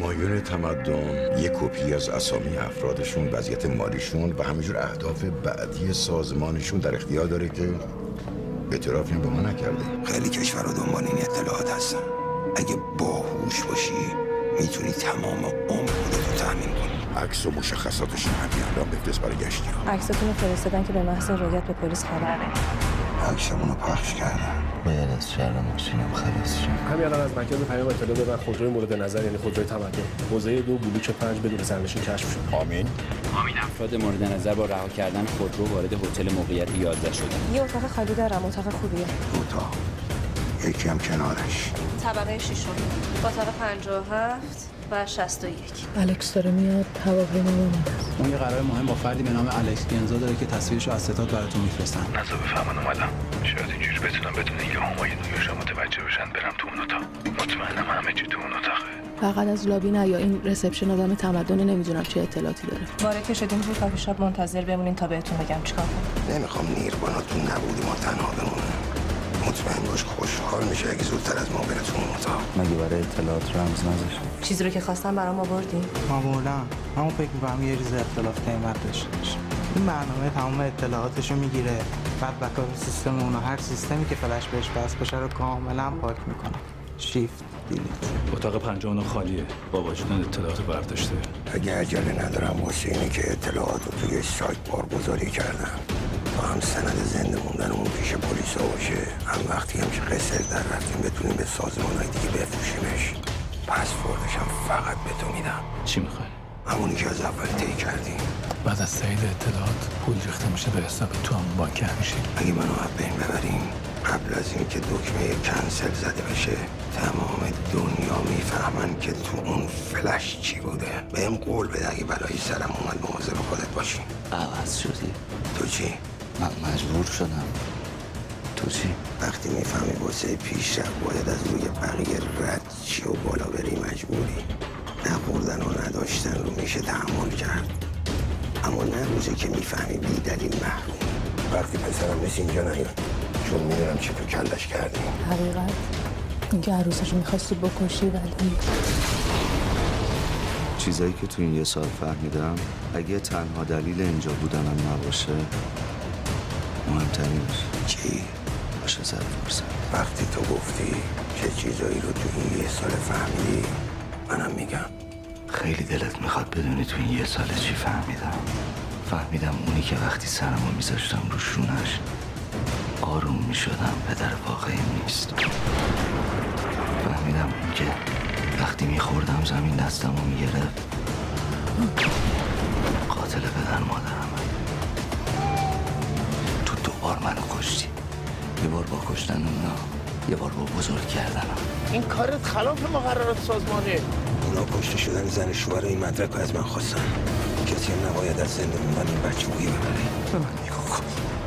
همایون تمدن یک کپی از اسامی افرادشون، وضعیت مالیشون و همینجور اهداف بعدی سازمانشون در اختیار داره که اعترافی به ما نکرده. خیلی کشورها دنبال این اطلاعات هستن. اگه باهوش باشی میتونی تمام عمر خودتو تأمین کنی. عکس و مشخصاتش همین الان بفرست برای گشتی‌ها. عکستون رو فرستادن که به محض رایت به پلیس خبر بدید. عکسمون رو پخش کردن. باید از شهر محسینم خلاص شم. همین الان از مرکز پیام اطلاع دادن خودروی مورد نظر یعنی خودروی تمدن حوزه 2 بلوک 5 بدون سرنشین کشف شد. آمین. افراد مورد نظر با رها کردن خودرو وارد هتل موقعیت 11 شدن. یه اتاق خالی دارم، اتاق خوبیه. اتاق یکی هم کنارش. طبقه 6 اتاق 57 و 61. الکس داره میاد، هواپیما اومده. اون یه قرار مهم با فردی به نام الکس گنزا داره که تصویرشو از ستاد براتون میفرستن. نزا بفهمن اومدم. شاید اینجوری بتونم بدون اینکه همایون و یوشا متوجه بشن برم تو اون اتاق. مطمئنم همه چی تو اون اتاقه. فقط از لابی نه یا این رسپشن آدم تمدن نمیدونم چه اطلاعاتی داره. وارد که شدیم تو کافی شاپ منتظر بمونین تا بهتون بگم چیکار کنیم. نمیخوام نیربانا تو نبودی ما تنها بمونه. مطمئن باش خوشحال میشه اگه زودتر از ما بره تو اون اتاق. مگه برای اطلاعات رمز نذاشت؟ چیزی رو که خواستم برام آوردین؟ معمولا همون فکر می‌کنم یه ریز اختلاف قیمت داشته باشه. این برنامه تمام اطلاعاتشو میگیره، بعد بکاپ سیستم اون هر سیستمی که فلش بهش وصل باشه رو کاملا پاک میکنه. شیفت دیلیت. اتاق 59 خالیه. با وجود اطلاعات برداشته. اگه عجله ندارم واسه اینه که اطلاعات رو توی سایت بارگذاری کردم تا هم سند زنده موندنمون پیش پلیس باشه، هم وقتی هم که قصر در رفتیم بتونیم به سازمان‌های دیگه بفروشیمش. پسوردش هم فقط به تو میدم. چی میخوای؟ همونی که از اول طی کردیم. بعد از تایید اطلاعات پول ریخته میشه به حساب تو هم بانک همیشه. اگه منو از بین ببریم قبل از اینکه دکمه کنسل زده بشه تمام دنیا میفهمن که تو اون فلش چی بوده. بهم قول بده اگه بلایی سرم اومد مواظب خودت باشی. عوض شدی؟ تو چی؟ من مجبور شدم. تو چی؟ وقتی میفهمی واسه پیشرفت باید از روی بقیه رد چی و بالا بری مجبوری. نخوردن و نداشتن رو میشه تحمل کرد، اما نه روزی که میفهمی بی دلیل محروم. وقتی پسرم نیست اینجا نیاد چون میدونم چی تو کلش کردی. حقیقت اینکه عروسشو میخواستی بکشی ولی چیزایی که تو این یه سال فهمیدم اگه تنها دلیل اینجا بودنم نباشه مهمترینش چی؟ باشه زر فرصت. وقتی تو گفتی چه چیزایی رو تو این یه سال فهمیدی منم میگم. خیلی دلت میخواد بدونی تو این یه سال چی فهمیدم اونی که وقتی سرمو میذاشتم رو شونش آروم میشدم پدر واقعیم نیست. فهمیدم اون که وقتی میخوردم زمین دستمو میگرفت قاتل پدر مادرم. تو 2 بار منو کشتی، یه بار با کشتن اونا، یه بار با بزرگ کردنم. این کارت خلاف مقررات سازمانه. اونا کشته شدن زن شوهر این مدرک رو از من خواستن. کسی هم نباید از زنده موندن این بچه بویی ببری. به من نگاه کن.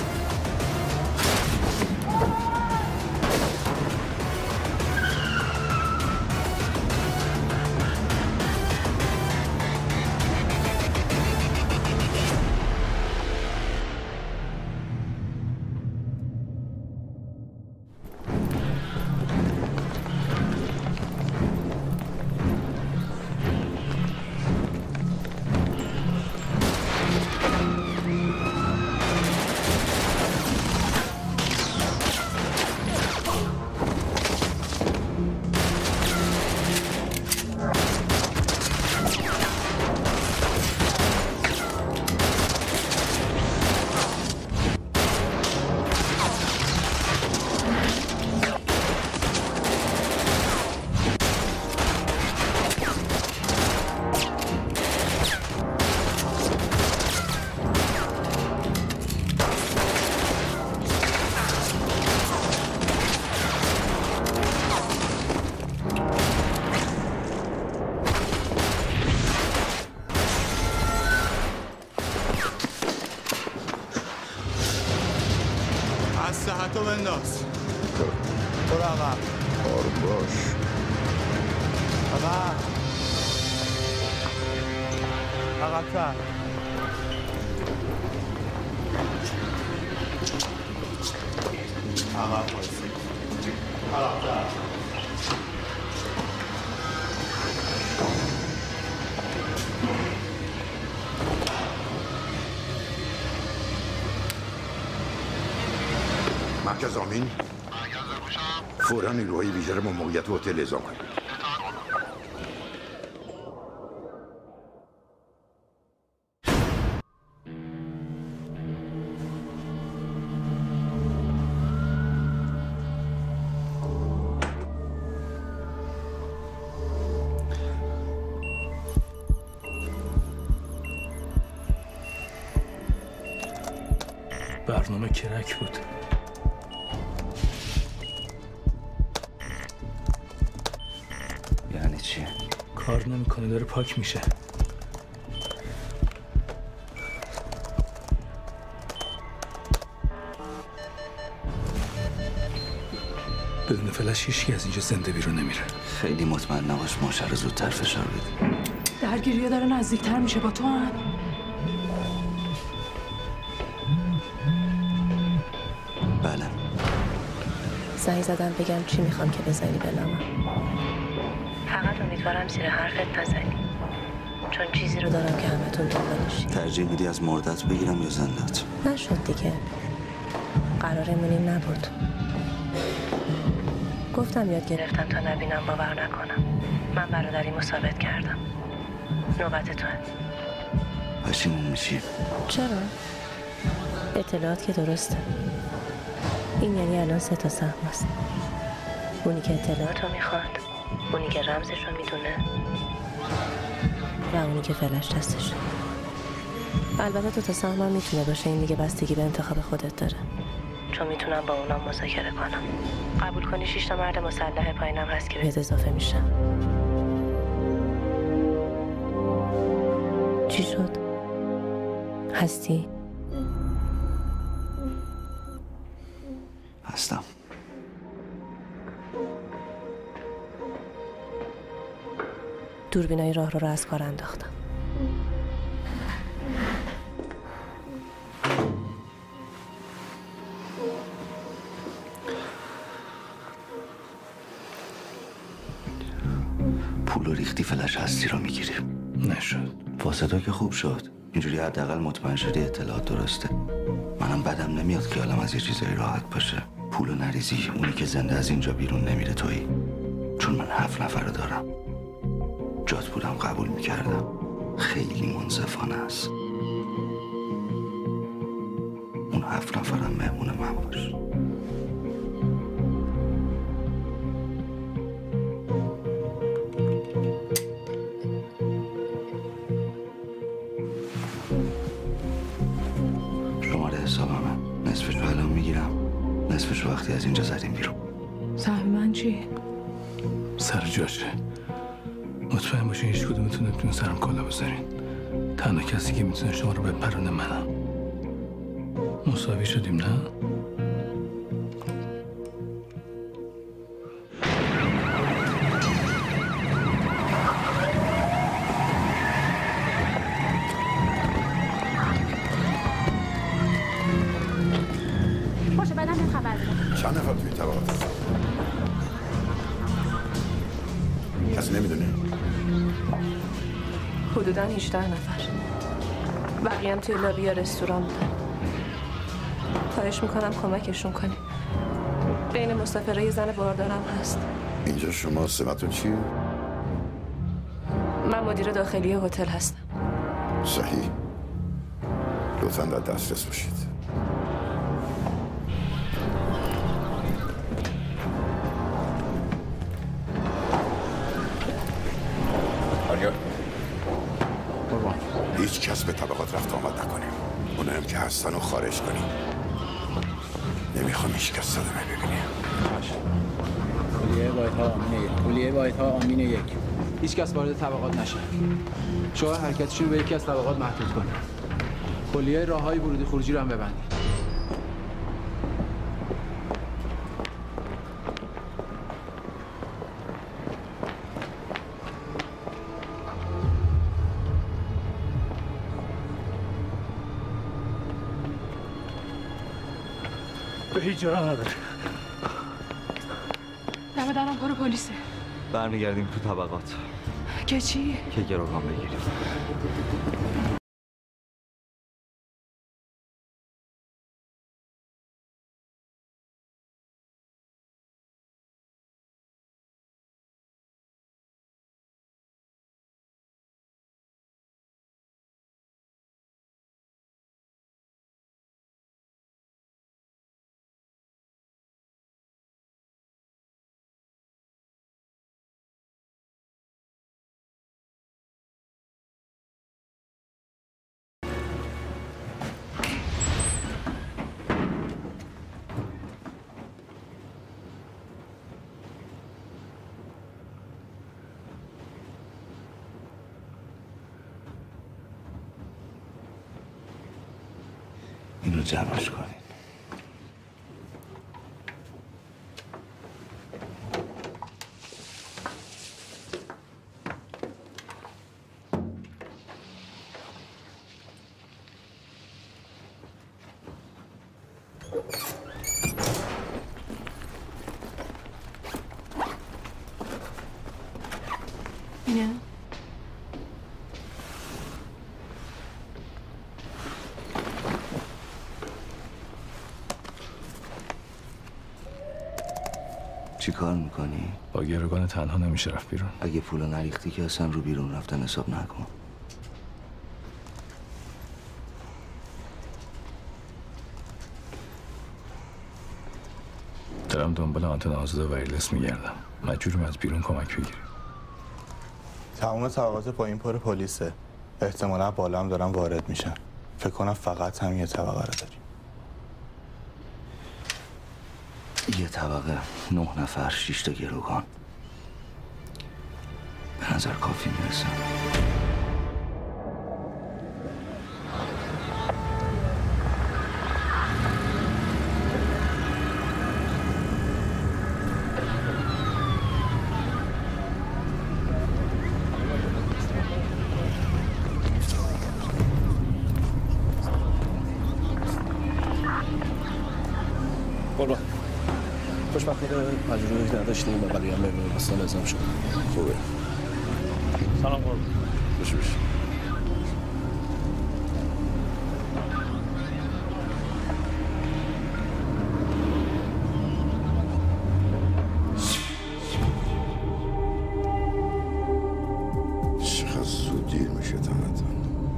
اسلحتو بنداز. برو عقب. آروم باش. عقب. عقب‌تر. عقب بایستی. عقب‌تر. مرکز آمین. فوراً نیروهای ویژه رو با موقعیت هتل اعزام کنید. برنامه کرک بود. یعنی چی؟ کار نمیکنه، داره پاک میشه. بدون فلش هیچکی از اینجا زنده بیرون نمیره. خیلی مطمئن نباش، ماشه رو زودتر فشار بدیم. درگیریه داره نزدیکتر میشه. با تو هم بله. زنگ زدم بگم چی میخوام که بزنی به نامم. فقط امیدوارم زیر حرفت نزنی، چون چیزی رو دارم که همتون دنبالشی. ترجیح میدی از مردت بگیرم یا زندت؟ نشد دیگه، قرارمون این نبود. گفتم یاد گرفتم تا نبینم باور نکنم. من برادریمو ثابت کردم. نوبت توه. پشیمون میشی؟ چرا؟ اطلاعات که درسته. این یعنی الان 3 تا سهم هست. اونی که اطلاعاتو میخواد، اونی که رمزشو میدونه و اونی که فلش دستشه. البته 2 تا سهم هم میتونه باشه. این دیگه بستگی به انتخاب خودت داره، چون میتونم با اونام مذاکره کنم. قبول کنی 6 تا مرد مسلح پایینم هست که بهت اضافه میشن. چی شد؟ هستی؟ هستم. دوربینای راه رو از کار انداختم. پول و ریختی فلش هستی رو میگیری. نشد. واسه تو که خوب شد. اینجوری حداقل مطمئن شدی اطلاعات درسته. منم بدم نمیاد خیالم از یه چیزایی راحت باشه. پولو نریزی، اونی که زنده از اینجا بیرون نمیره تویی. چون من 7 نفر رو دارم. جات بودم قبول میکردم. خیلی منصفانه است. اون 7 نفرم مهمون من باش. شماره حسابمه. نصفش رو الان میگیرم، نصفش رو وقتی از اینجا زدیم بیرون. سهم من چی؟ سر جاشه. مطمئن باشین هیچ کدومتون نمیتونه سرم کلا بذارین. تنها کسی که میتونه شما رو بپرونه منم. مساوی شدیم نه؟ باشه بعدم بهم خبر بده. چند نفر توی طبقات هست؟ کسی نمیدونه؟ حدوداً 18 نفر. بقیه هم توی لابی یا رستوران بودن. خواهش میکنم کمکشون کنیم. بین مسافرای زن باردارم هست. اینجا شما سمتون چیه؟ من مدیر داخلی هتل هستم. صحیح. لطفاً در دسترس باشید. هیچ کس به طبقات رفت آمد نکنیم. اونایی که هستن رو خارج کنیم. نمیخوام هیچ کس صدمه ببینیم. کلیه واحدها آمین 1. کلیه واحدها آمین 1. هیچ کس وارد طبقات نشه. شما حرکتشون رو به یکی از طبقات محدود کنید. کلیه راههای ورودی خروجی رو هم ببندید. به هیچ جا نداره. دم درم کار پلیسه. برمیگردیم تو طبقات. که چی؟ که گروگان بگیریم. جمعش کنین. چی کار میکنی؟ با گروگان تنها نمیشه رفت بیرون. اگه پولو نریختی که اصلا رو بیرون رفتن حساب نکن. دارم دنبال آنتن آزاده و ایرلس میگردم. مجبوریم از بیرون کمک بگیریم. تمام طبقات پایین پر پلیسه. احتمالا بالا هم دارن وارد میشن. فکر کنم فقط هم یه طبقه رو داریم. یه طبقه 9 نفر 6 تا گروگان. به نظر کافی میرسه. برو خوشبختانه مجبوری نداشتیم و ولی هم ببینیم اصلا لازم شد. خوبه. سلام قربان. خوش بشه. چقدر زود دیر میشه تمتون.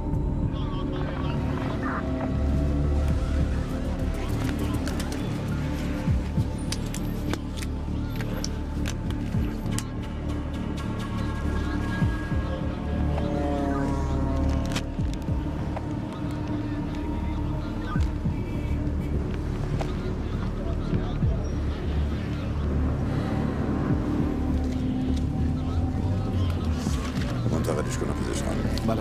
منتقلش کنم پیزش خانم. بله.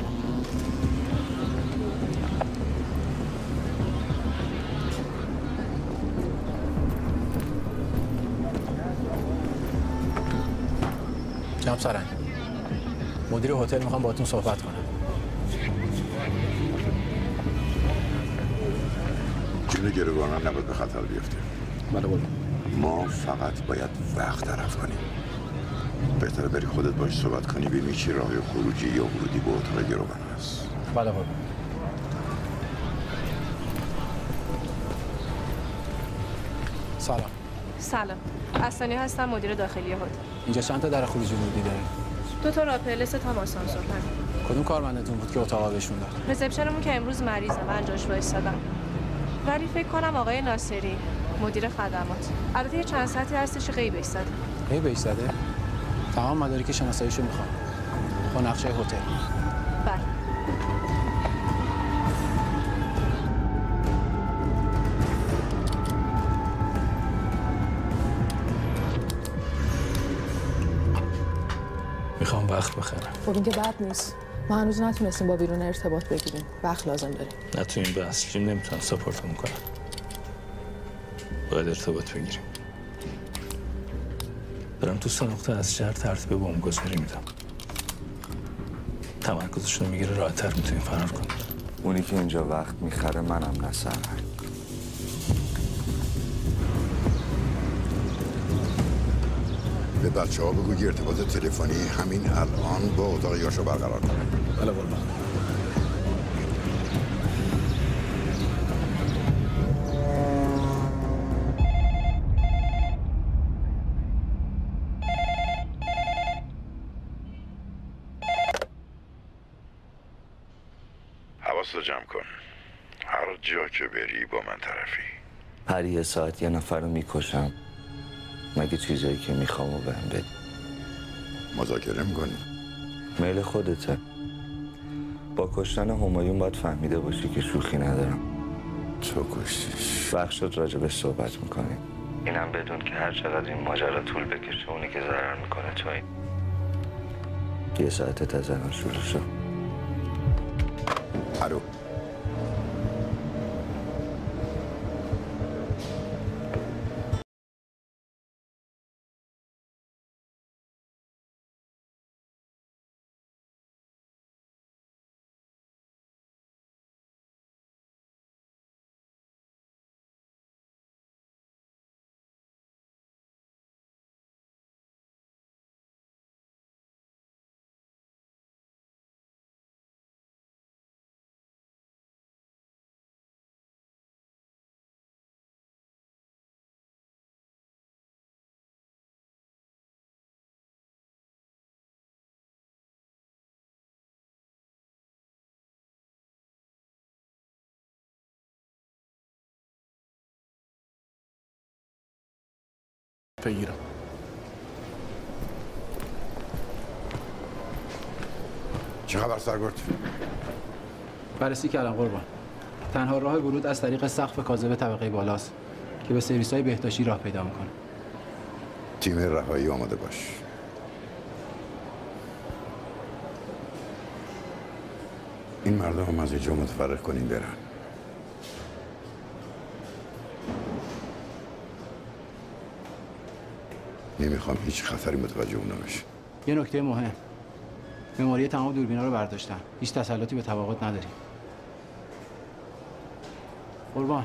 جناب سرنگ، مدیر هتل میخوام باهاتون صحبت کنم. جون گروگانان نباید به خطر بیفته. بله بله. ما فقط باید وقت طرف کنیم. بهتره بری خودت باش صحبت کنی ببینی چی راه خروجی یا ورودی به اتاق گروگان هست. بله بله. سلام. سلام. اصلانی هستم، مدیر داخلی هتل. اینجا چند تا در خروجی ورودی داریم؟ 2 تا راپل، 3 تا آسانسور. کدوم کارمندتون بود که اتاق بهشون داد؟ رسپشنمون که امروز مریضه، من جاش وایسادم. ولی فکر کنم آقای ناصری، مدیر خدمات. البته یه چند ساعتی هستش غیبش زده. غیبش زده؟ تمام مدارک شناساییشو میخوام. با نقشه هتل. بله. میخوام وقت بخرم. خب این که بد نیست. ما هنوز نتونستیم با بیرون ارتباط بگیریم. وقت لازم داریم. نه تو این بحث جیم نمیتونم ساپورتمون کنم. باید ارتباط بگیریم. دارم تو 3 نقطه از شهر ترتیب بمبگذاری میدم. تمرکزشون رو میگیره راحت‌تر میتونیم فرار کنیم. اونی که اینجا وقت میخره منم نه سرنگ. به بچه ها بگو که ارتباط تلفنی همین الان با اتاق یاشو برقرار کنه. بله قربان. حواستو جمع کن. هر جا که بری با من طرفی. هر یه ساعت یه نفر رو میکشم. مگه چیزایی که میخوام و بهم بدی. مذاکره میکنی؟ میل خودته. با کشتن همایون باید فهمیده باشی که شوخی ندارم. تو کشتیش. بخشت راجبش صحبت میکنی. اینم بدون که هر چقدر این ماجرا طول بکشه اونی که ضرر میکنه تویی. 1 ساعت از الان شروع شد. الو. بگیرم. چه خبر سرگرد؟ بررسی کردم قربان. تنها راه ورود از طریق سقف کاذب طبقه بالاست که به سرویس‌های بهداشتی راه پیدا میکنه. تیم رهایی آماده باش. این مردم از اینجا متفرق کنیم برن. نمیخوام هیچ خطری متوجه اونا بشه. یه نکته مهم. مموری تمام دوربینا رو برداشتن. هیچ تسلطی به طبقات نداریم. قربان.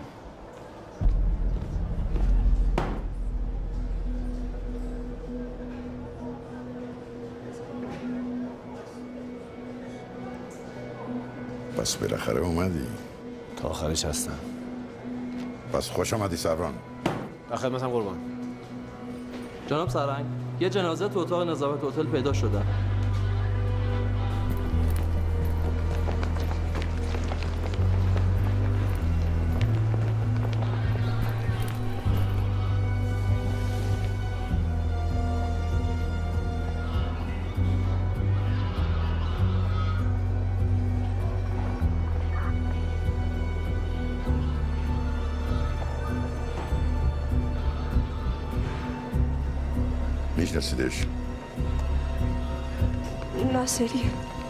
پس بالاخره اومدی. تا آخرش هستم. پس خوش آمدی سران. در خدمتم قربان. جناب سرنگ، یه جنازه تو اتاق نظافت هتل پیدا شده. میشناسیدش؟ ناصری.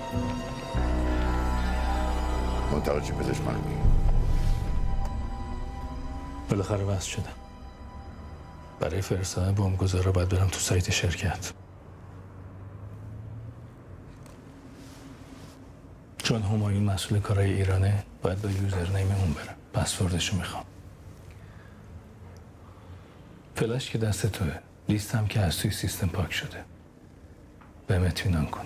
منطقه چی پزشک خانمی؟ بالاخره وصل شدم. برای فرستادن بمبگذارا باید برم تو سایت شرکت. چون همایون مسئول کارهای ایرانه باید با یوزرنیم اون برم. پسوردشو میخوام. فلش که دست توه. لیستم که از توی سیستم پاک شده. بهم اطمینان کن.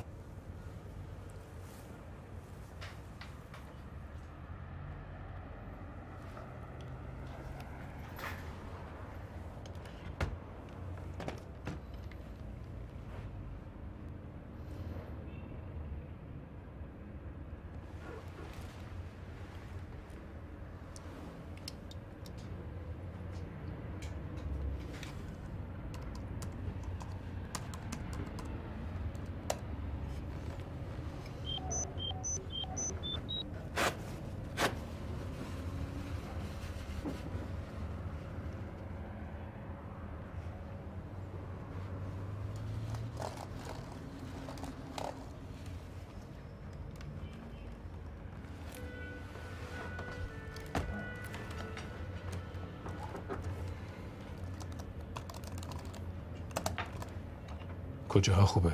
کجاها خوبه؟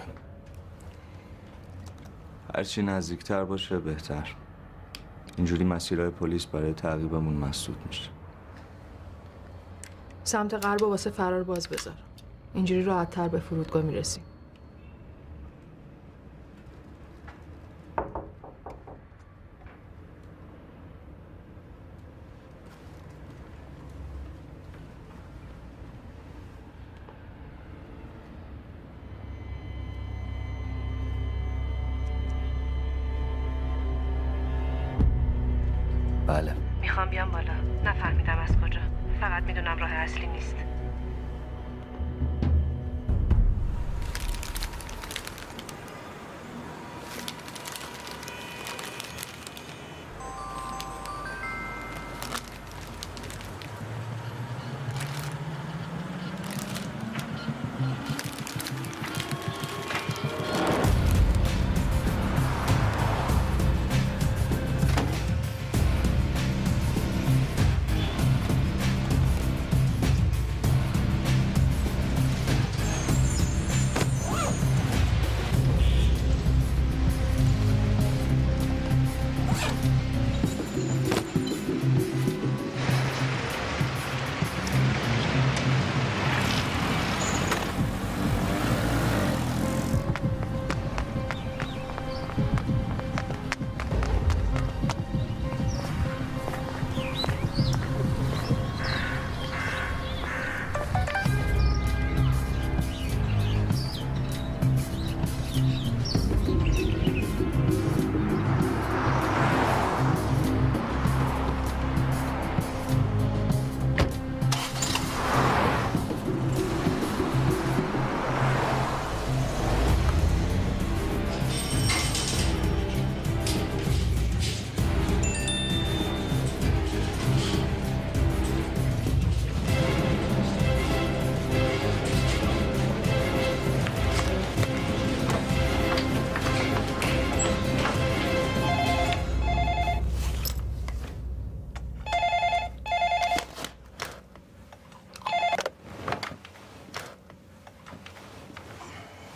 هرچی نزدیکتر باشه بهتر. اینجوری مسیرهای پلیس برای تعقیبمون مسدود میشه. سمت غرب واسه فرار باز بذار. اینجوری راحت‌تر به فرودگاه میرسیم. بله. میخوام بیام بالا. نفهمیدم از کجا. فقط میدونم راه اصلی نیست.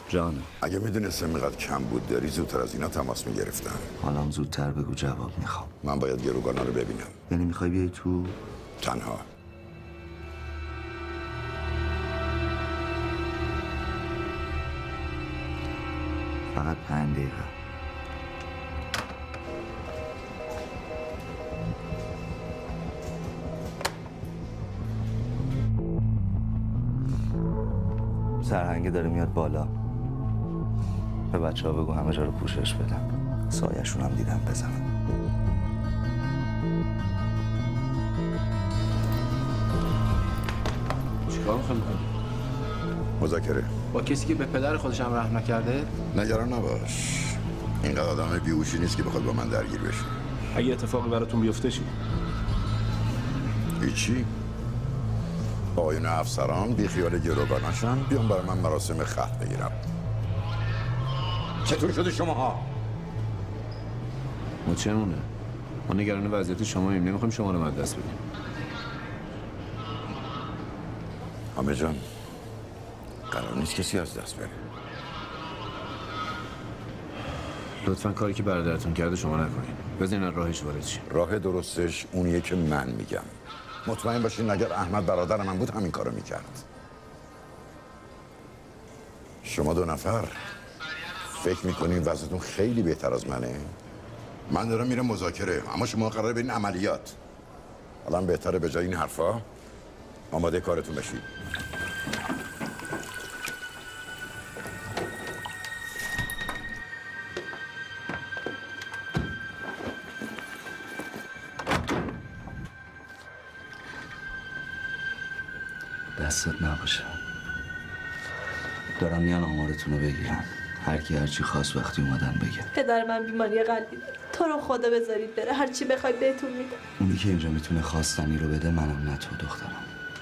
جانم. اگه میدونستم اینقدر کم بود داری زودتر از اینا تماس میگرفتم. حالا زودتر بگو جواب میخوام. من باید گروگانا رو ببینم. یعنی میخوای بیای تو؟ تنها. فقط 5 دقیقه. سرهنگه داره میاد بالا. به بچه ها بگو همه جا رو پوشش بدن. سایه‌شون هم دیدم بزنن. چیکار می‌خوای بکنی؟ مذاکره با کسی که به پدر خودش هم رحم نکرده؟ نگران نباش. اینقدر آدم بیهوشی نیست که بخواد با من درگیر بشه. اگه اتفاقی براتون بیفته چی؟ هیچی. آقایون افسران بی خیال گروگاناشن بیان برای من مراسم ختم بگیرم. چطور شده شماها؟ ما چمونه؟ ما نگران وضعیت شماییم، نمیخوایم شما رو از دست بدیم. حامد جان قرار نیست کسی از دست بره. لطفاً کاری که برادرتون کرده شما نکنین. بزنین راهش وارد شین. راه درستش اونیه که من میگم. مطمئن باشین اگر احمد برادر من بود همین کارو میکرد. شما 2 نفر فکر میکنین وضعتون خیلی بهتر از منه؟ من دارم میرم مذاکره اما شما قراره برین عملیات. الان بهتره به جای این حرفا آماده کارتون بشید. دستت نباشه. دارن میان آمارتون رو بگیرن. هر کی هرچی خواست وقتی اومدن بگه. پدر من بیماری قلبی داره. تو رو خدا بذارید بره. هر چی بخواید بهتون میده. اونی که اینجا میتونه خواستنی رو بده منم، نه تو دخترم.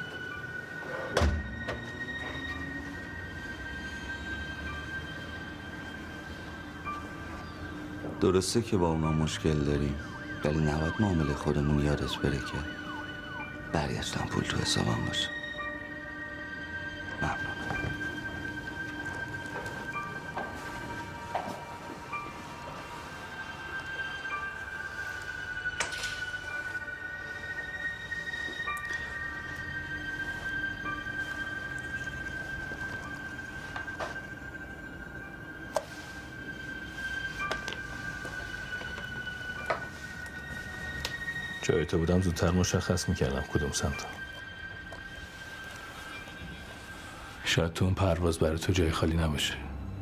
درسته که با اونا مشکل داریم، ولی نباید معامله خودمون یادت بره که برگشتن پول تو حسابم باشه. ممنون. جای تو بودم زودتر مشخص میکردم کدوم سمت. شاید تو اون پرواز برای تو جای خالی نباشه.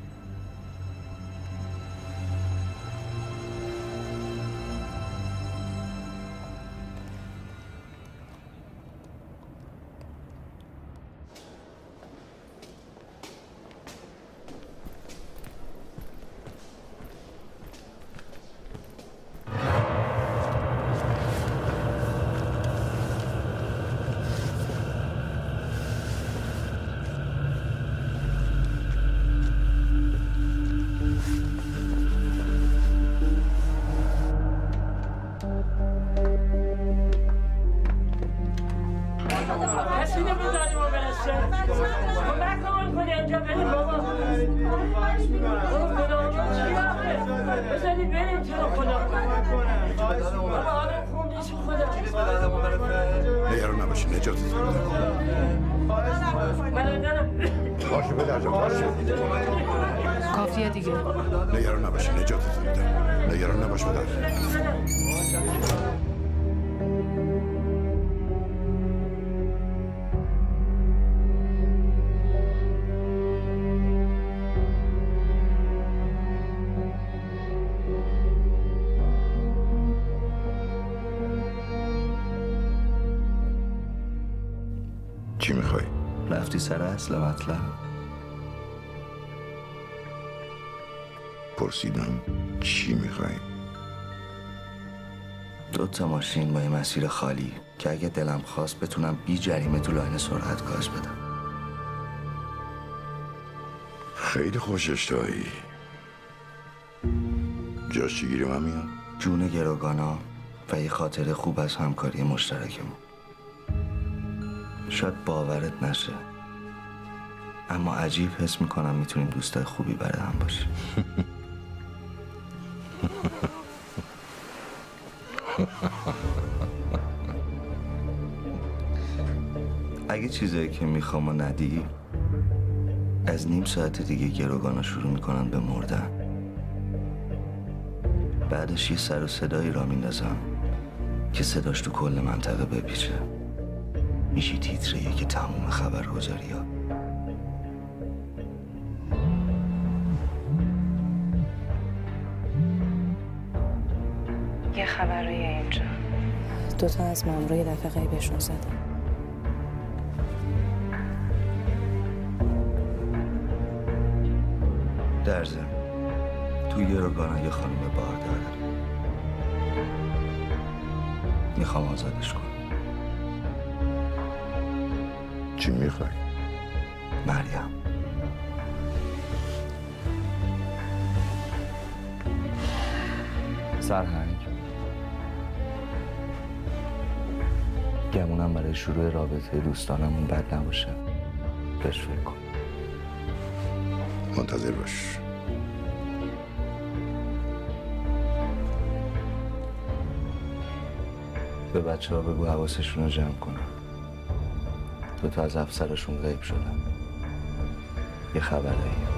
نگران نباشی نجاتت میدم. باشه پدر جان باشه. کافیه دیگه. نگران نباشی نجاتت میدم. نگران نباش پدر. چی میخوای؟ رفتی سر اصل مطلب؟ پرسیدم چی میخوای؟ 2 تا ماشین با یه مسیر خالی که اگه دلم خواست بتونم بی جریمه تو لاین سرعت گاز بدم. خیلی خوش اشتهایی. جاش چی گیری من میاد؟ جون گروگانا و یه خاطر خوب از همکاری مشترکمون. شاید باورت نشه اما عجیب حس میکنم میتونیم دوستای خوبی برای هم باشیم. اگه چیزایی که میخوام و ندی، از نیم ساعت دیگه گروگانا شروع میکنن به مردن. بعدش یه سر و صدایی را میندازم که صداش تو کل منطقه بپیچه. میشه تیتره که تموم خبرگزاری ها. یه خبرای اینجا 2 تا از مامورای دفعه غیبشون زدن. در ضمن توی گروگانا یه خانم بارداره. میخوام آزادش کنم. چی میخوای؟ مریم. سرهنگ، گمونم برای شروع رابطه دوستانمون بد نباشه. بهش فکر کن. منتظر باش. به بچه ها بگو حواسشون رو جمع کنن. 2 تا از افسرشون غیب شدن. یه خبره.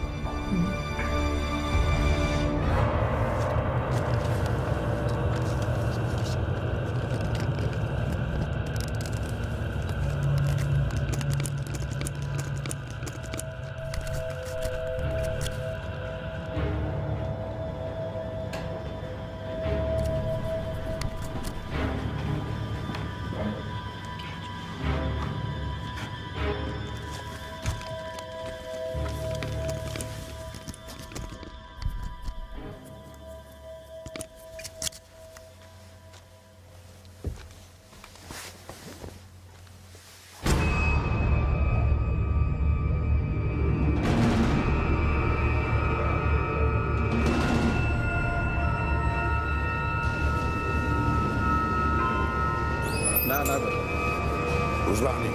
نه نداره. روزبهنی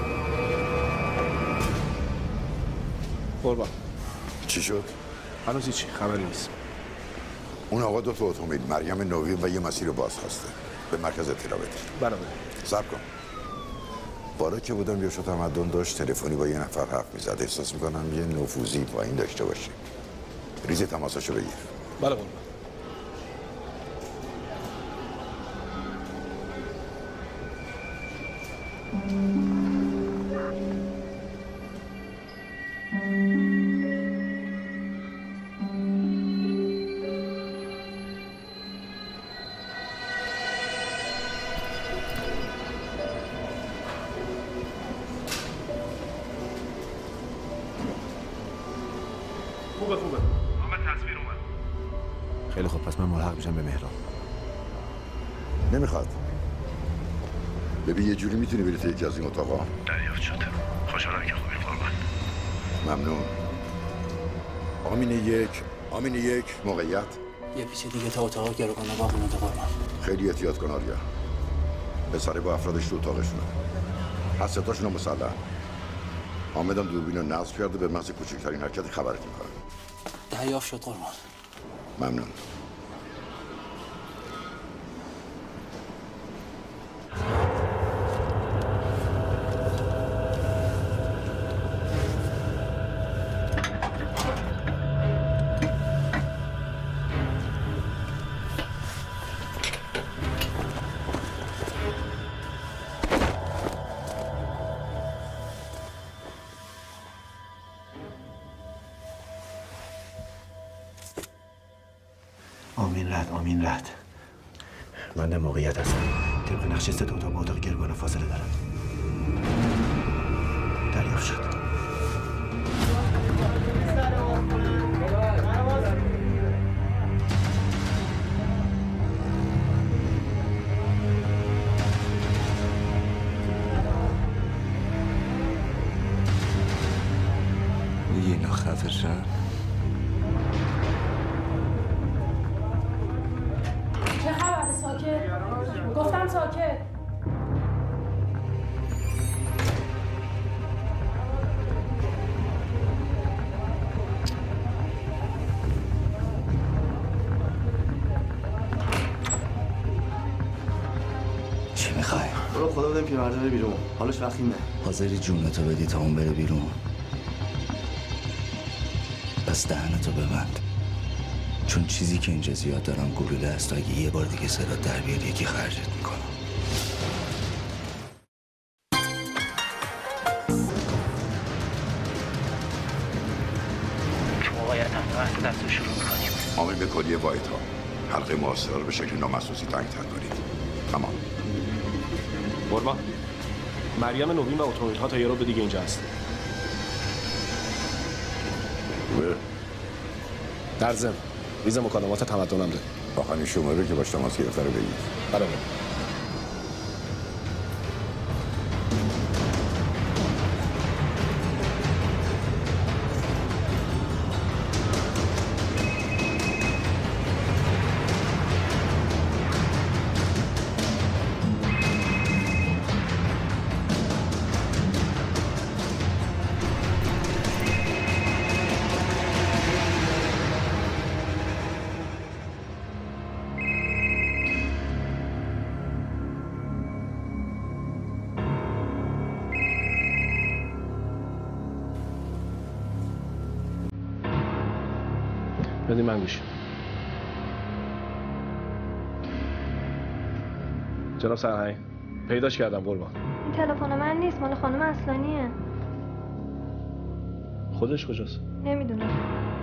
قربان چی شد؟ هنوز هیچی خبری نیست. اون آقا 2 تا اتومبیل، مریم نوی و یه مسیر بازخواسته. به مرکز اطلاع بده. بله. صبر کن. بالا که بودم یه شو تمدن داشت تلفنی با یه نفر حرف میزد. احساس میکنم یه نفوذی پایین داشته باشه. ریز تماساشو بگیر. بله قربان. خوبه آقا تصویر اومد. خیلی خوب، پس من ملحق میشم به مهران. نمیخواد. ببین یه جوری میتونی بری تو یکی از این اتاقا. دریافت شده. خوشحالم که خوبی قربان. ممنون. آمین یک موقعیت. یه پیچ دیگه تا اتاق گروگانا باقی مونده قربان. خیلی احتیاط کن آریا. پسره با افرادش تو اتاقشونه. هر سه تاشون مسلح. حامدم دوربین رو نصب کرده، به محض کوچکترین حرکت خبرت میکنه. دریافت شد قربان. ممنون. آمین رد. من در موقعیت هستم. طبق نقشه 3 تا اتاق با اتاق گروگانا فاصله دارم. دریافت شد. میگه اینا خفشن؟ چه خبره؟ ساکت. گفتم ساکت. خدا بدم پیرمرده بره بیرون. حالش وخیمه. حاضری جونتو بدی تا اون بره بیرون؟ پس دهنتو ببند. چون چیزی که اینجا زیاد دارم گلوله است. اگه یه بار دیگه صدا در بیاد یکی خرجت میکنم. شما باید هم دست رو شروع کنیم. عامل به کلیه وایت ها حلقه محاصره رو به شکل نامحسوسی تنگ‌تر کنید. تمام. قربان مریم نوین و اتومبیل ها تا یه رو به دیگه اینجا هست. در ضمن ریز مکالمات تمدنم ده. آخرین شماره که باش تماس گرفته رو بگید. بله. بدین من گوش. جناب سرهنگ پیداش کردم قربان. این تلفن من نیست، مال خانم اصلانیه. خودش کجاست؟ نمیدونم.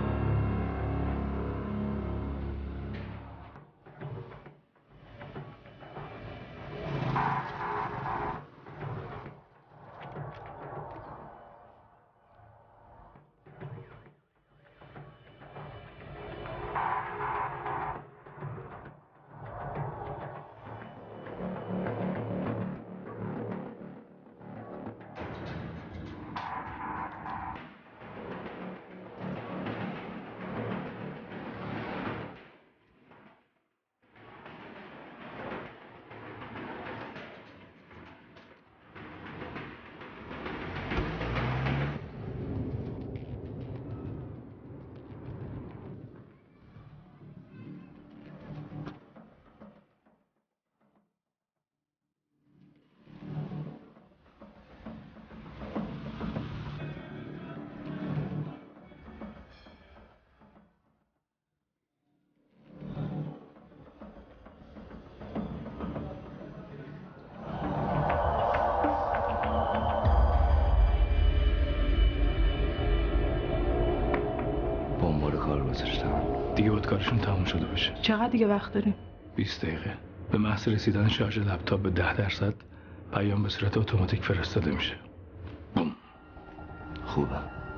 دیگه باید کارشون تموم شده باشه. چقدر دیگه وقت داریم؟ 20 دقیقه. به محض رسیدن شارژ لپتاپ به 10% پیام به صورت اتوماتیک فرستاده میشه. بوم. خوبه.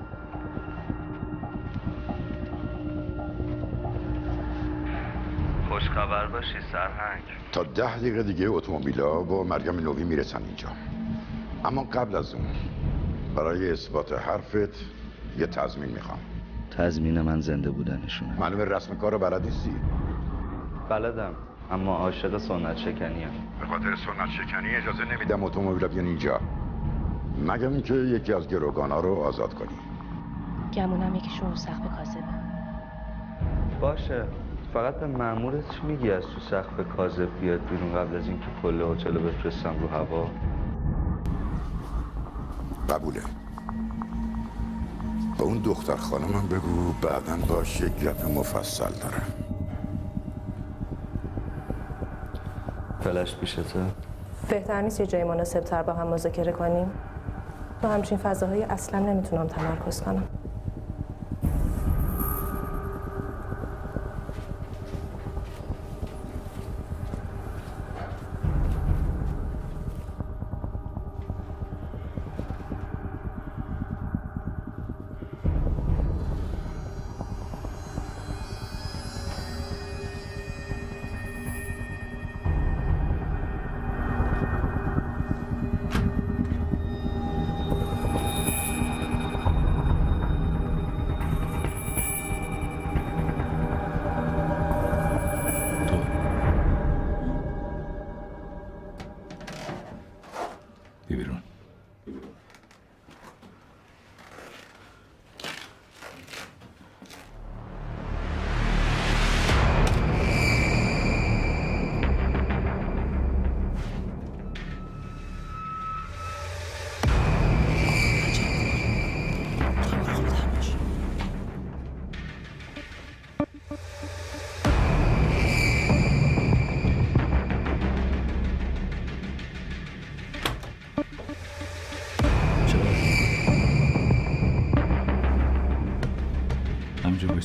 خوش خبر باشی سرهنگ. تا 10 دقیقه دیگه اتومبیلا با مریم نوین میرسن اینجا. اما قبل از اون برای اثبات حرفت یه تضمین میخوام. تضمین من زنده بودنشونه. معلومه رسم کار رو بلد نیستی؟ بلدم اما عاشق سنت شکنیم. به خاطر سنت شکنی اجازه نمیدم اتومبیل بیان اینجا مگر اینکه یکی از گروگانا رو آزاد کنی. گمونم یکیشون رو سقف کاذبه. باشه فقط به مأمورت میگی از تو سقف کاذب بیاد بیرون قبل از اینکه کل هتل رو بفرستم رو هوا. قبوله. به اون دختر خانمم بگو بعداً باش یک گپ مفصل داره. فلش پیشته؟ بهتر نیست یه جای مناسب تر با هم مذاکره کنیم؟ تو همچین فضاهای اصلا نمیتونم تمرکز کنم.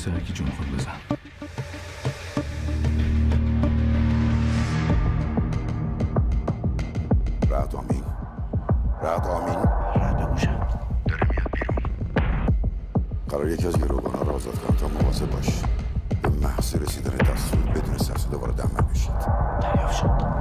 نیست هر کی جون خود بزن. رعد آمین. رعد بگوشم. داره میاد بیرون. قرار یکی از گروگان‌ها رو آزاد کنم تا مواظب باش. به محض رسیدن دستور بدون سرسه دوباره دنبال بشید. دریافت شد.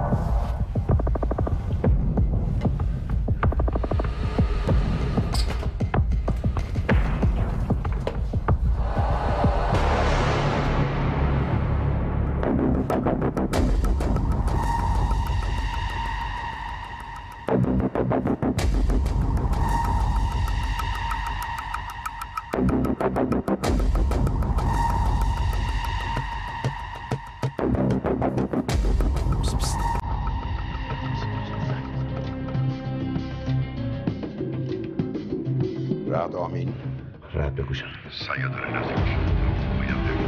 رعد آمین. رعد بگوشم. سیاد داره نزدیک میشه. باید بگو.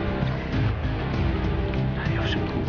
دریافت شد.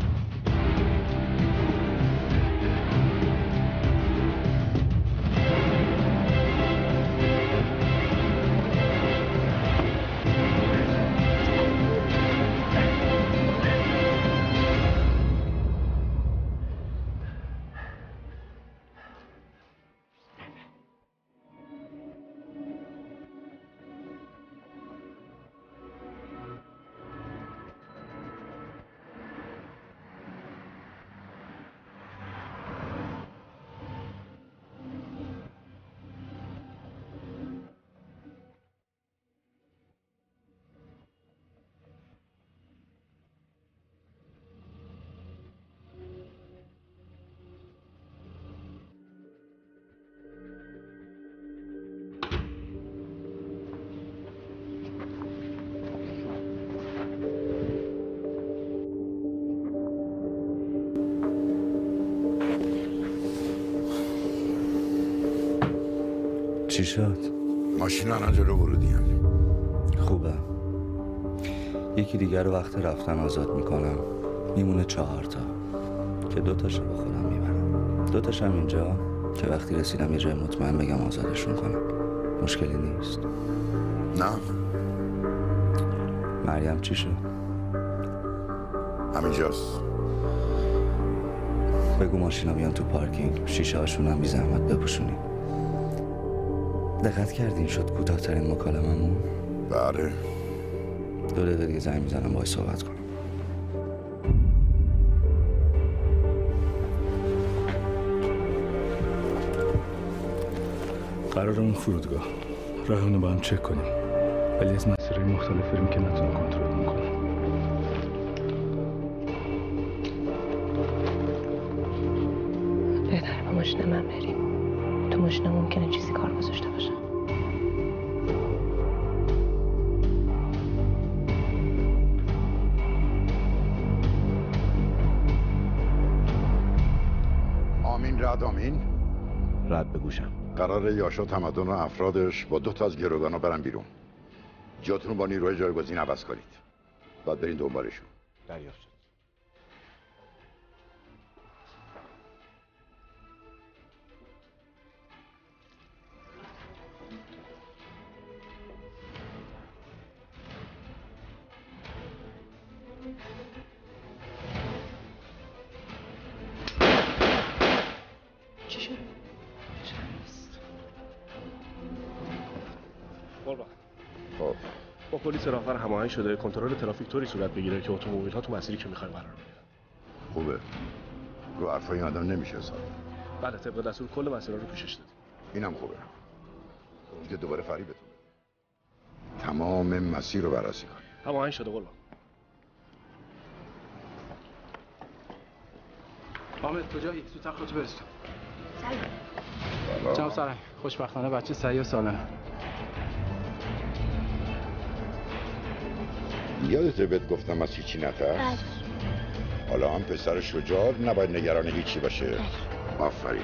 چی شد؟ ماشین الان جلو ورودی هم. خوبه. یکی دیگر رو وقت رفتن آزاد میکنم. میمونه 4 تا که 2 تاش رو با خودم میبرم. 2 تاش هم اینجا که وقتی رسیدم یه جای مطمئن بگم آزادشون کنم. مشکلی نیست. نه. مریم چی شد؟ همینجاست. بگو ماشینا بیان تو پارکینگ. شیشه هاشون هم بی زحمت بپوشونی. دقت کردین شد کوتاه‌ترین مکالمه‌مون؟ بله. 2 دقیقه دیگه زنگ میزنم باهاش صحبت کنم. قرارمون فرودگاه. راهمون رو با هم چک کنیم. ولی از مسیرهای مختلف بریم که نتونم کنترل کنم. بهتره با ماشین من بریم. تو ماشین ممکنه چیزی کار گذاشته باشه. رعد آمین. رعد بگوشم. قرار یاشا تمدن و افرادش با 2 تا از گروگانا برن بیرون. جاتون با نیروهای جایگزین عوض کنید. بعد برین دنبالشون. دریافت شد. خب با پلیس راهور هماهنگ شده کنترل ترافیک طوری صورت بگیره که اتومبیل‌ها تو مسیری که می‌خوایم قرار بگیرن. خوبه. رو حرفای این آدم نمیشه حساب. بله طبق دستور کل مسیرها رو پوشش دادیم. اینم خوبه. دیگه دوباره فریبتون. تمام مسیر رو بررسی کنید. هماهنگ شده قربان. حامد کجایی؟ تو تختو برس. سلام. جناب سرنگ خوشبختانه بچه صحیح و سالمه. یادته بهت گفتم از هیچی نترس؟ حالا هم پسر شجاع نباید نگران هیچی باشه. آفرین.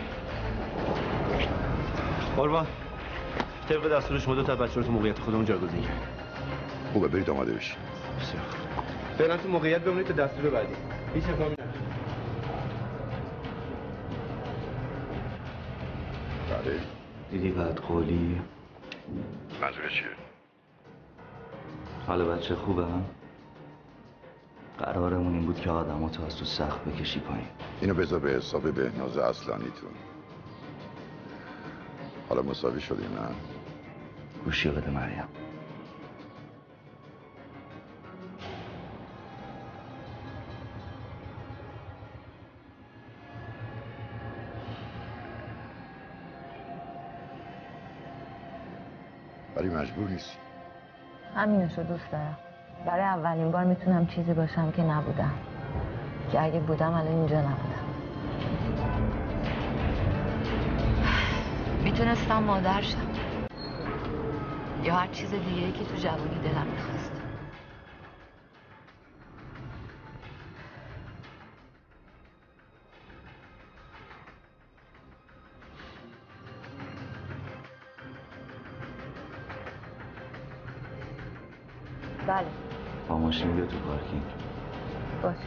قربان طبق دستور شما 2 تا بچه رو تو موقعیت خودمون جایگزین کرد. خوبه برید آماده بشید. بسیار فعلا تو موقعیت بمونید تا دستور بعدی. هیچ اتفاقی نیفته. بله. دیدی بعد قولی؟ منظور چیه؟ حالا بچه خوبه هم؟ قرارمون این بود که آدمو تو از تو سقف بکشی پایین. اینو بذار به حساب بهناز اصلانیتون. حالا مساوی شدیم نه؟ گوشی بده مریم. ولی مجبور نیستی. همینشو دوست دارم. برای اولین بار میتونم چیزی باشم که نبودم، که اگه بودم الان اینجا نبودم. میتونستم مادر شم یا هر چیز دیگه که تو جوانی دلم میخواست. بله. با ماشین بیا تو پارکینگ. باشه.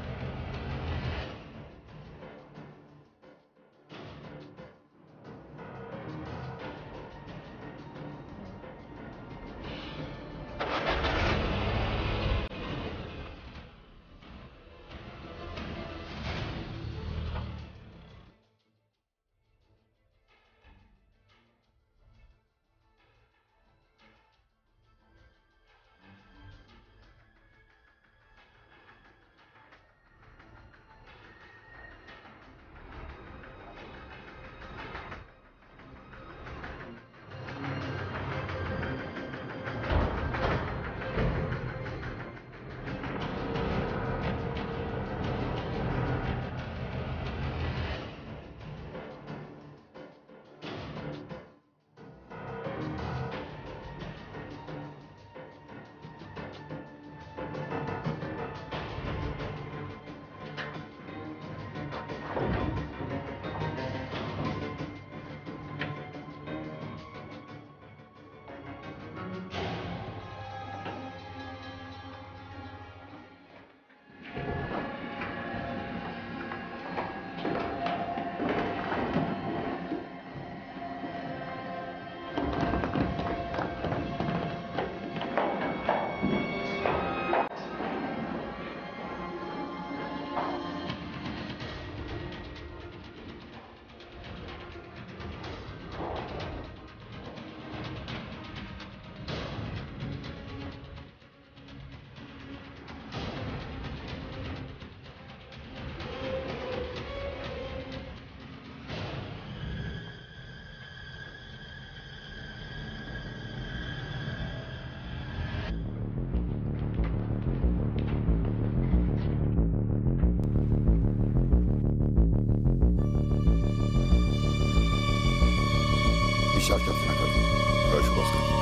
بیشتر کف نکنیم. راهش باز کنیم.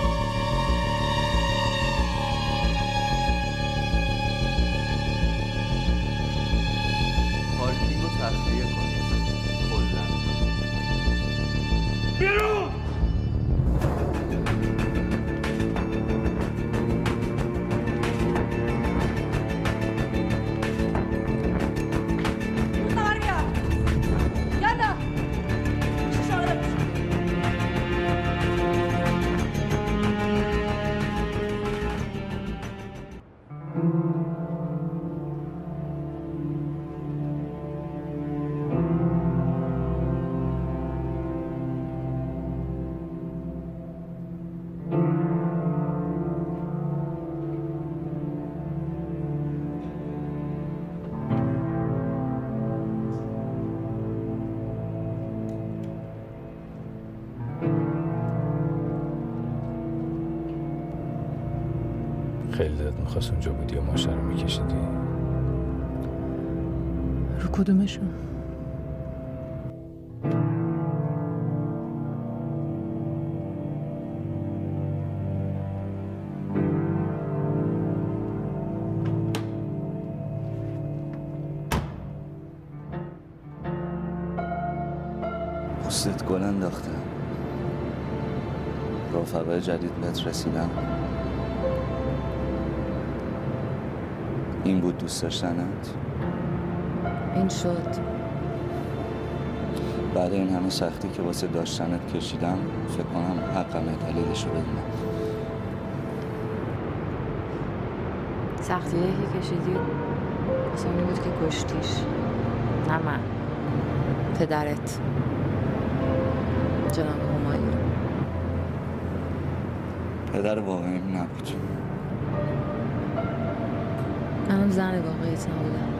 پارکینگ رو تخلیه کنید. کلا. بیرون! خیلی دلت میخواست اونجا بودی و ماشه رو میکشیدی؟ رو کدومشون؟ پوستت گل انداخته. رفقای جدید بهت رسیدن. این بود دوست داشتنت؟ این شد. بعد این همه سختی که واسه داشتنت کشیدم فکر کنم حقمه دلیلش رو بدونم. سختیه که کشیدی واسه اونی بود که کشتیش، نه من، پدرت جناب همایون. پدر واقعیم نبود. منم زن واقعیت نبودم،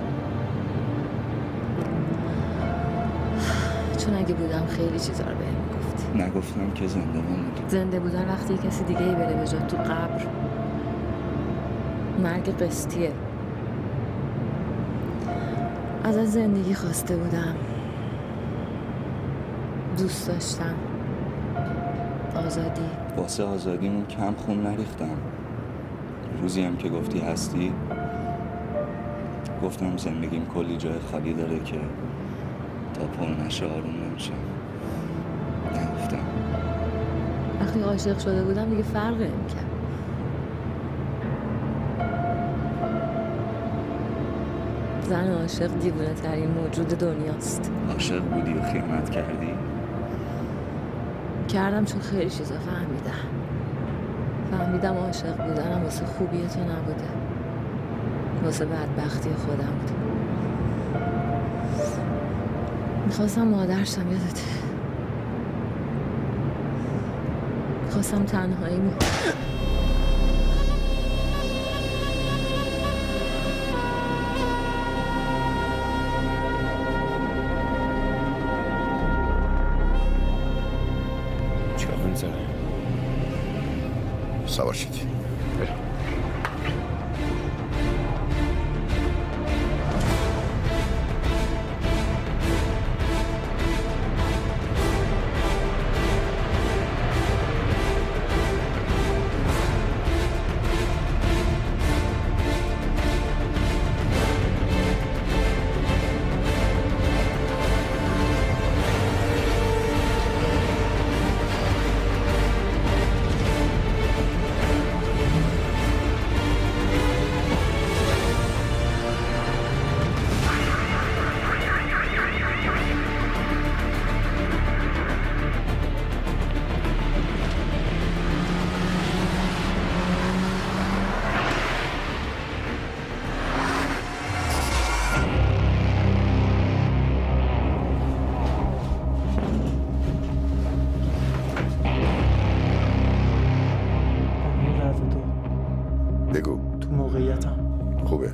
چون اگه بودم خیلی چیزا رو بهم میگفتی. نگفتم که زنده بمونی. زنده بودن وقتی کسی دیگه ای بره به جات تو قبر، مرگ قسطیه. ازت زندگی خواسته بودم، دوست داشتم، آزادی. واسه آزادیمون کم خون نریختم. روزی هم که گفتی هستی گفتم زندگیم کلی جای خالی داره که تا پر نشه آروم نمیشم. نگفتم. وقتی عاشق شده بودم دیگه فرقی نمی‌کرد. زن عاشق دیوونه ترین موجود دنیاست. عاشق بودی و خیانت کردی؟ کردم چون خیلی چیزا فهمیدم عاشق بودنم واسه خوبی تو نبوده، واسه بدبختی خودم بود. میخواستم مادرشم، یادته؟ میخواستم تنهاییمو. سوار شدی. بگو. تو موقعیتم خوبه.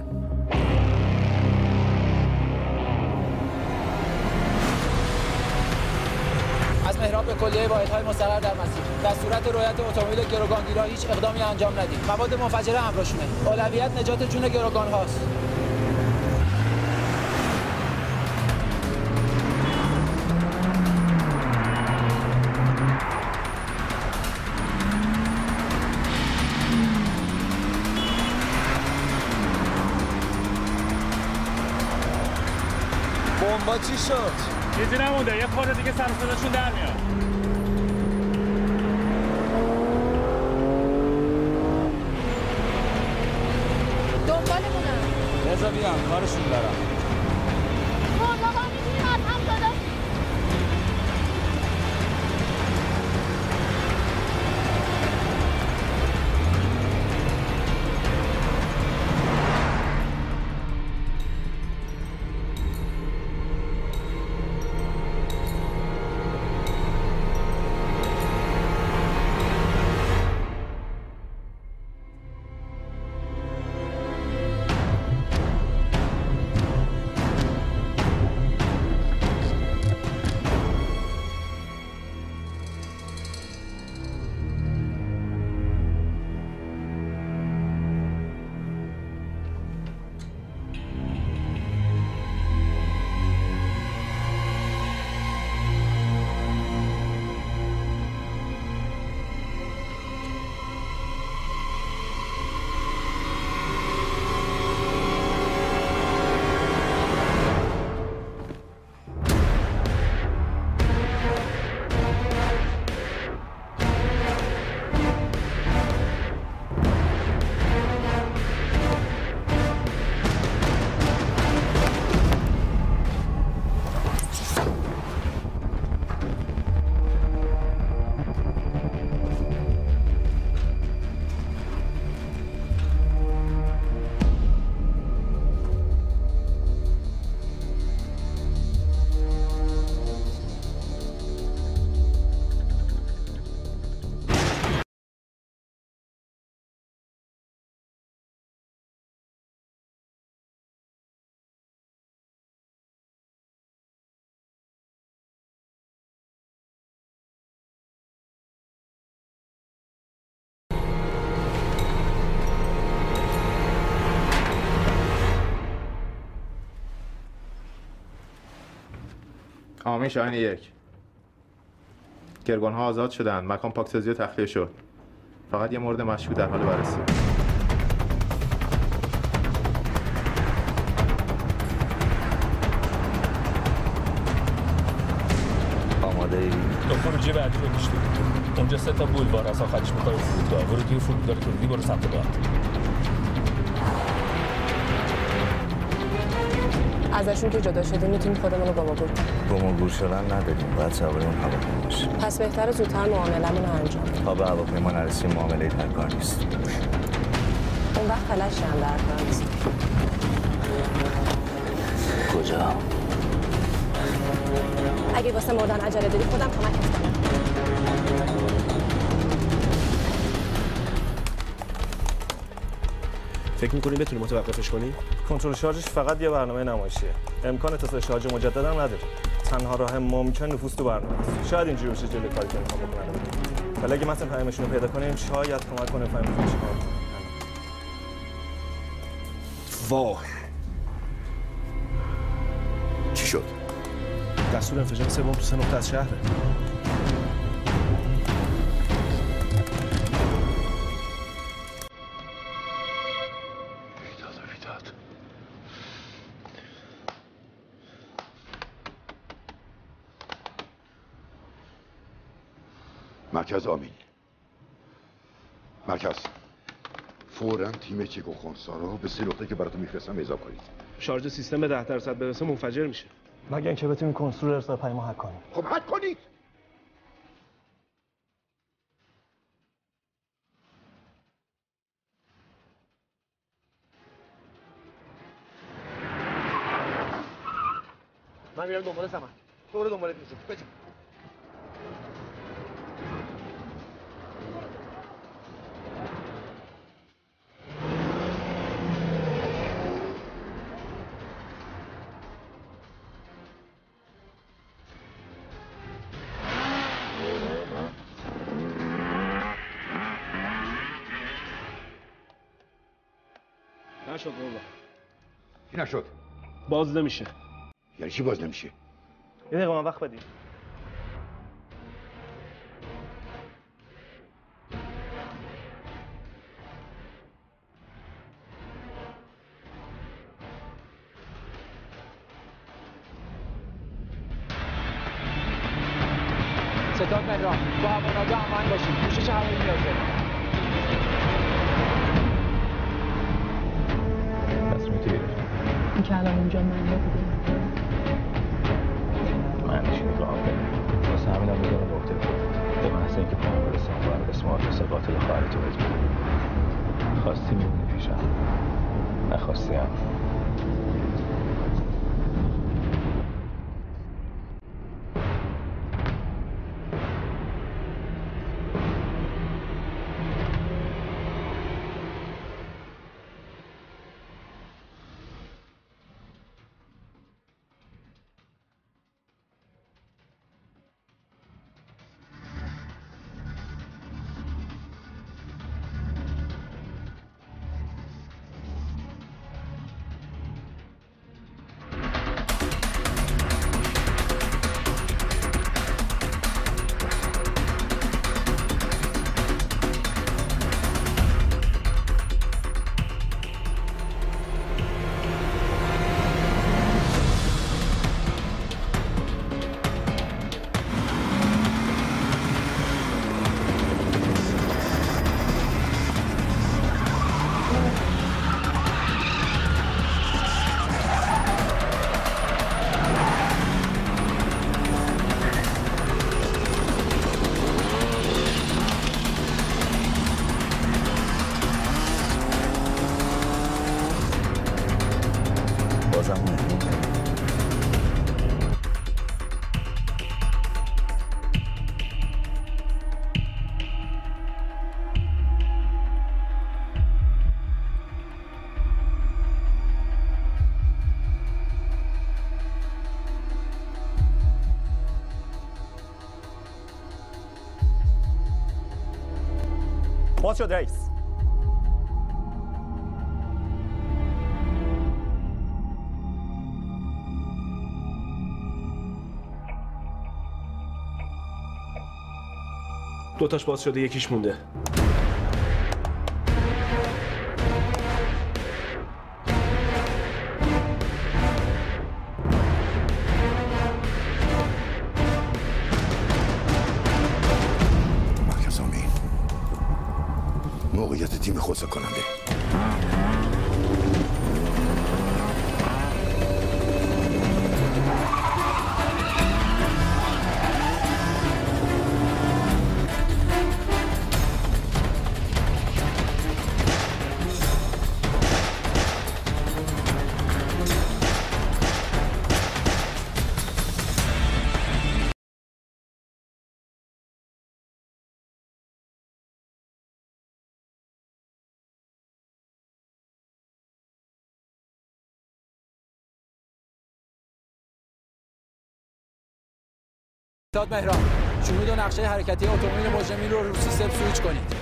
از مهراب به کلیه واحدهای مستقر در مسیر در صورت رؤیت اتومبیل گروگانگیرها هیچ اقدامی انجام ندید. مواد منفجره همراهشونه. اولویت نجات جون گروگان هاست. بمبا چی شد؟ چیزی نمونده، یه خورده دیگه سر و صداشون در میاد. دنبالمونم. بذار بیام کارشون دارم. بابا میتونیم از هم جدا آمین شاهین 1. گروگان‌ها آزاد شدند. مکان پاکسازی و تخلیه شد. فقط یه مورد مشکوک در حال بررسی. آماده ای؟ تو خروجی بعدی رو دیشتی بود. اونجا 3 تا بولوار از آخرش می‌خوره فرودگاه. ورودی فرودگاه توربی برو سمت داد. ازشون که جدا شدیم میتونیم خودمون رو گم شدن نداریم. باید سواری اون هواپیما باشیم. پس بهتره زودتر معامله‌مون رو انجام بدیم. تا به هواپیما نرسیم معامله در کار نیست. اون وقت فلش هم در کار نیست. کجا؟ اگه واسه مردن عجله داری خودم کمکت کنم. فکر می‌کنی بتونی متوقفش کنی؟ کنترل شارژش فقط یه برنامه نمایشیه. امکان اتصال شارژ مجدد هم نداره. تنها راه ممکن نفوذ تو برنامه است. شاید اینجوری بشه جلوی کاری که می‌خوام بکنم. ولی اگه مثلا پیامشون رو پیدا کنیم شاید کمک کنه فهمیم چیکار کنیم. وای. چی شد؟ دستور انفجار 3 بمب تو 3 نقطه از شهره. مرکز آمین. مرکز فوراً تیم چیک و خونسا رو به 3 نقطه که براتون میفرستم اضافه کنید. شارژ سیستم به 10% برسه منفجر میشه. مگه اینکه بتونیم کنترل ارسال پیام هک کنیم. خب هک کنید. من میرم دنبال سمن. تو برو دنبال میزه. بچه. نشد بابا. چی نشد؟ باز نمیشه. یعنی چی باز نمیشه؟ یه دقیقه من وقت بدید. ستاد مهران با هوانادا هماهنگ باشید. پوشش هوایی نیازه. تصمیمی که گرفتی این که الان اونجا من بودیم معنیش نگاه کنم واسه همینم میدونم به عهده خودت به محض اینکه پاهم برسم باید اسم آدرس قاتل خواهرتو بهت بدم. خواستی میبینی پیشم نخواستی هم باز شد رئیس. دوتاش باز شده، یکیش مونده. مرکز امین، موقعیت تیم خودسا کننده. استاد مهران، شروع و نقشه حرکتی اتومبیل مجرمین رو سیستم سویچ کنید.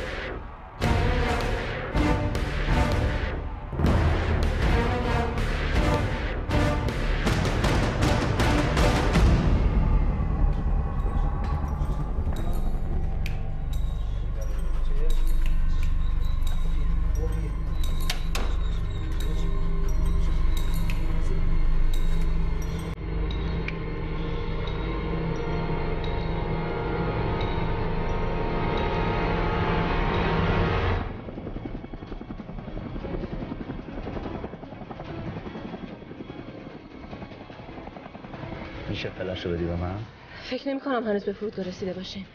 میشه فلش رو بدی به من؟ فکر نمی کنم هنوز به فرودگاه رسیده باشیم.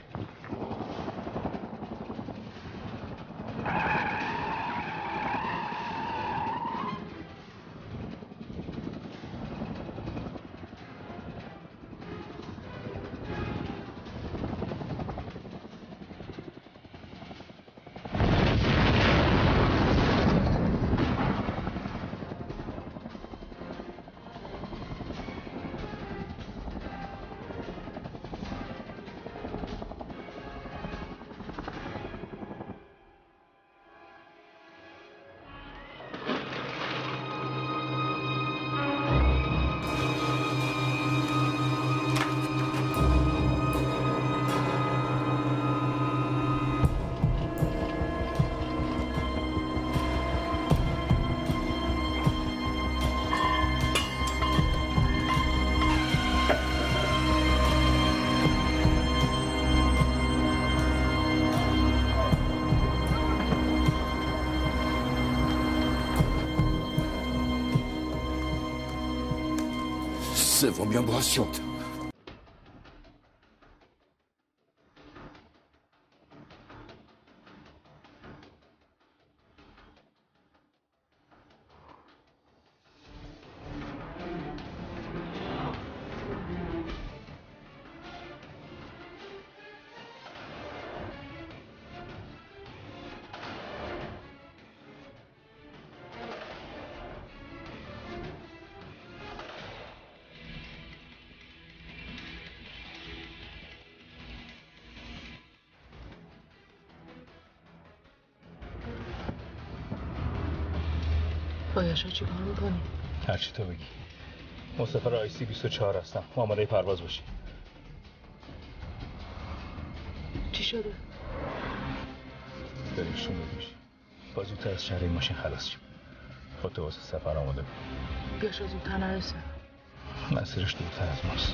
سومیان باز شد. پایاشا چی کار میکنی؟ هرچی تو بگی. مسافر آیسی 24 هستم. آماده پرواز باشی. چی شده؟ داریم شروع میشی. با زودتر از شهر این ماشین خلاص شیم. خودتو واسه سفر آماده کن. بیاشا زودتر نرسه. مسیرش دورتر از ماست.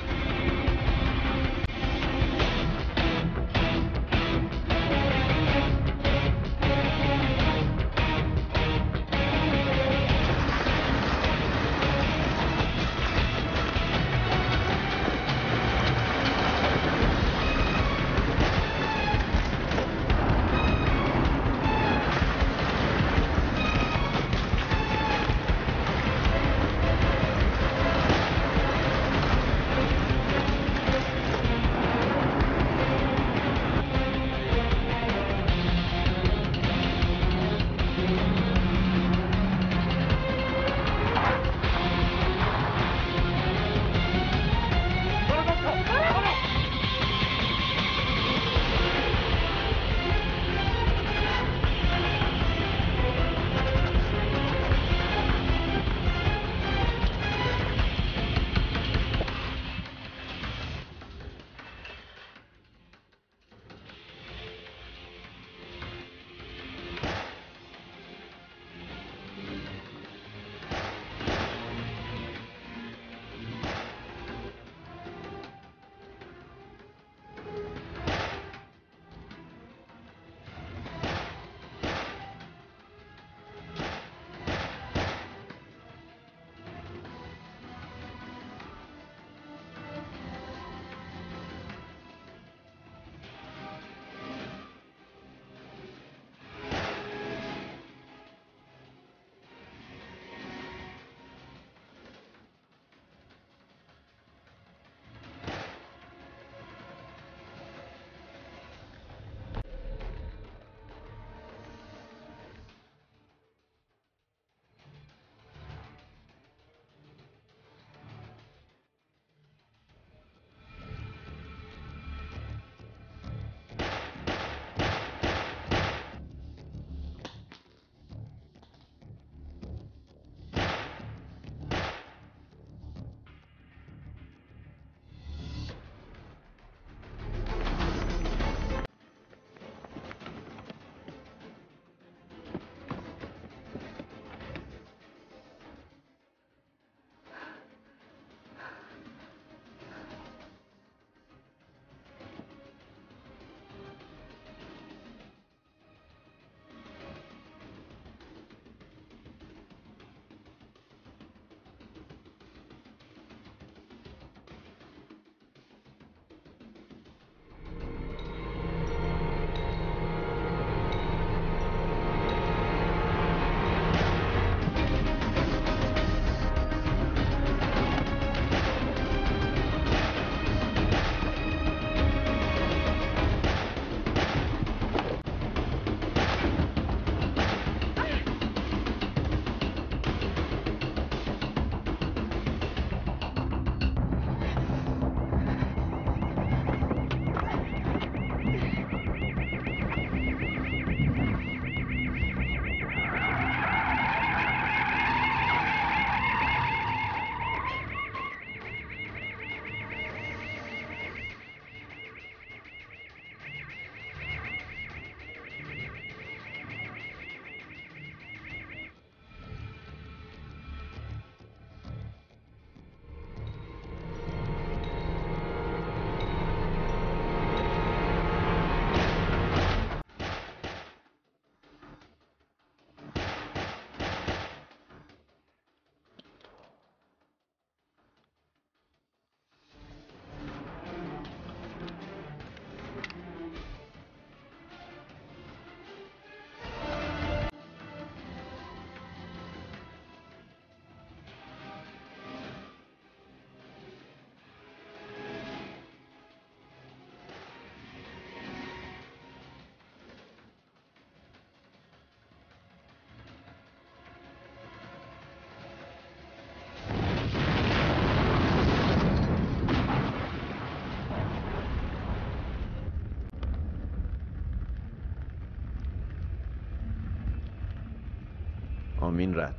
آمین رد.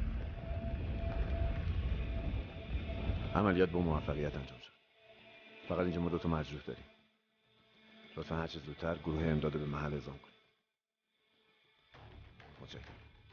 عملیات با موفقیت انجام شد. فقط اینجا ما 2 مجروح داریم. لطفا هر چه زودتر گروه امداد به محل اعزام کنید. متشکرم.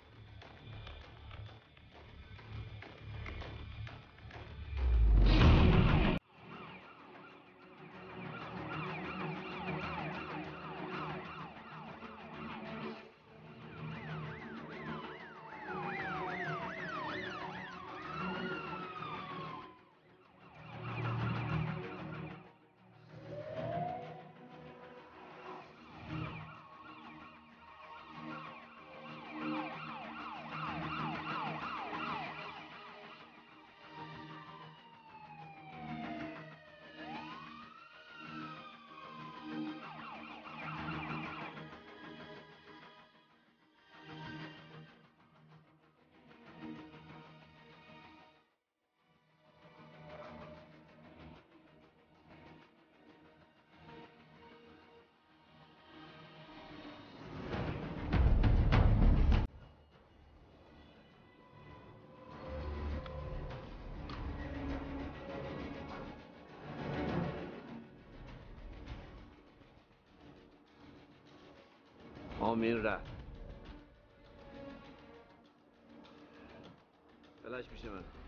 آمین رفت. فلش میشه من.